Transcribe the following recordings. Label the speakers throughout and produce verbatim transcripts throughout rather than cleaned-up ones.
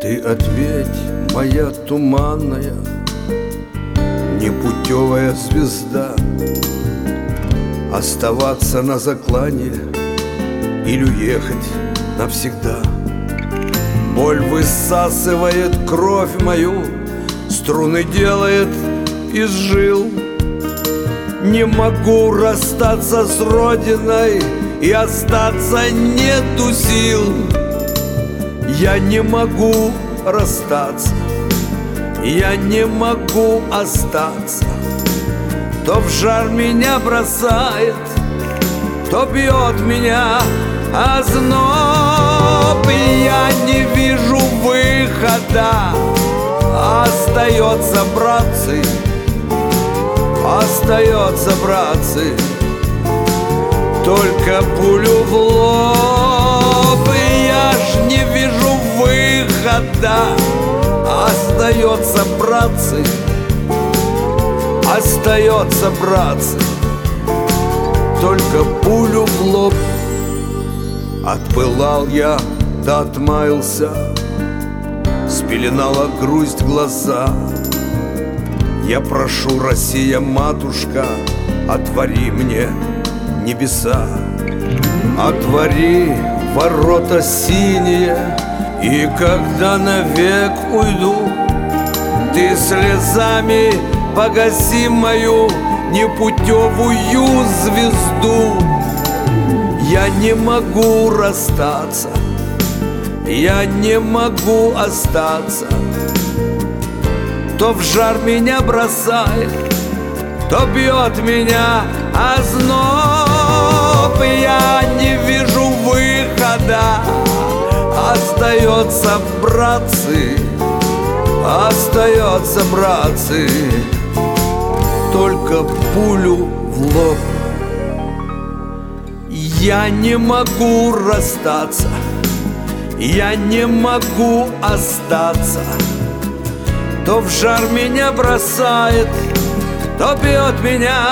Speaker 1: Ты ответь, моя туманная, непутевая звезда, оставаться на заклане или уехать навсегда. Боль высасывает кровь мою, струны делает из жил. Не могу расстаться с родиной, и остаться нету сил. Я не могу расстаться, я не могу остаться. То в жар меня бросает, то бьет меня озноб. Я не вижу выхода, остается, братцы, остается, братцы, только пулю в лоб. Я ж не вижу выхода, остается, братцы, остается, братцы, только пулю в лоб. Отпылал я, да отмаялся, спеленала грусть глаза. Я прошу, Россия, матушка, отвори мне небеса. Отвори ворота синие, и когда навек уйду, ты слезами погаси мою непутевую звезду. Я не могу расстаться, я не могу остаться. То в жар меня бросает, то бьет меня озноб. Я не вижу выхода, остается, братцы, остается, братцы, только пулю в лоб. Я не могу расстаться, я не могу остаться. То в жар меня бросает, то бьет меня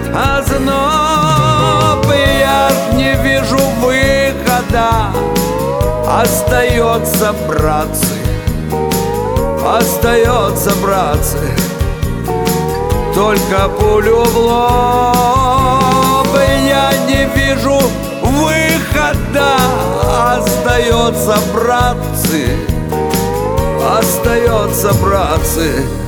Speaker 1: озноб. Я ж не вижу выхода, остается, братцы, остается, братцы, только пулю в лоб. Я не вижу выхода, остается, братцы, остается, братцы,